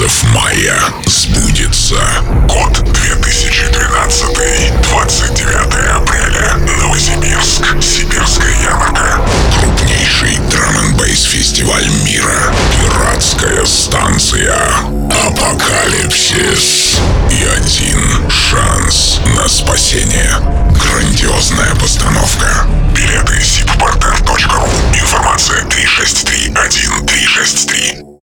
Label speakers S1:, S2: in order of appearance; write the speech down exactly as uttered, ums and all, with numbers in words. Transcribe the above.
S1: Йозеф Майя сбудется. Год две тысячи двенадцатый, двадцать девятое апреля, Новосибирск, Сибирская ярмарка. Крупнейший драм-н-бейс фестиваль мира. Пиратская станция. Апокалипсис. И один шанс на спасение. Грандиозная постановка.